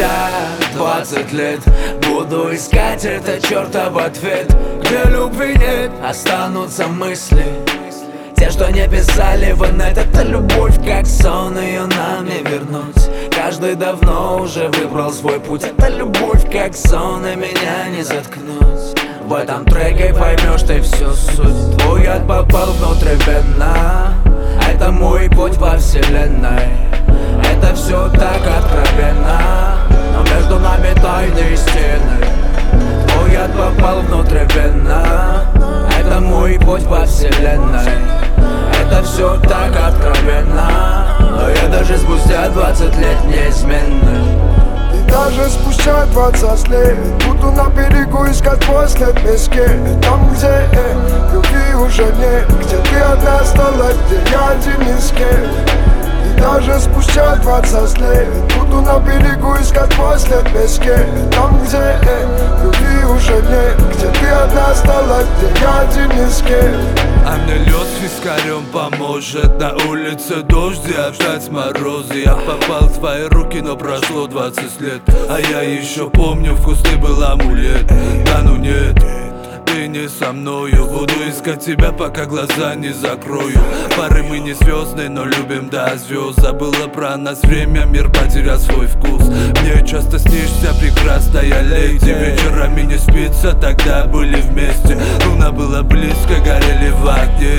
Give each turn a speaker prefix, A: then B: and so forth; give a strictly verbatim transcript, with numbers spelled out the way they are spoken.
A: спустя двадцать лет буду искать этот чертов ответ. Где любви нет, останутся мысли, те, что не писали в инет. Это любовь как сон, ее нам не вернуть. Каждый давно уже выбрал свой путь. Это любовь как сон, и меня не заткнуть. В этом треке поймешь ты всю суть. Твой яд попал внутривенно. Это мой путь во вселенной. Это все так откровенно, но между нами тайные стены. Твой яд попал внутривенно. Это мой путь во вселенной. Это все так откровенно, но я даже спустя двадцать лет неизменный.
B: И даже спустя двадцать лет буду на берегу искать после песке. Там, где э, любви уже нет, где ты одна осталась, где я один из кем. И даже спустя двадцать лет буду на берегу искать после песке. Там, где э, любви уже нет, где ты одна осталась, где я один из кем.
C: А мне лед с вискарем поможет. На улице дождь и опять морозы. Я попал в твои руки, но прошло двадцать лет. А я еще помню, вкус ты был амулет. Да ну нет, ты не со мною. Буду искать тебя, пока глаза не закрою. Пары мы не звездные, но любим до звезд. Забыла про нас время, мир потерял свой вкус. Мне часто снишься прекрасная леди. Вечерами не спится, тогда были вместе. Луна была близко, горели в огне.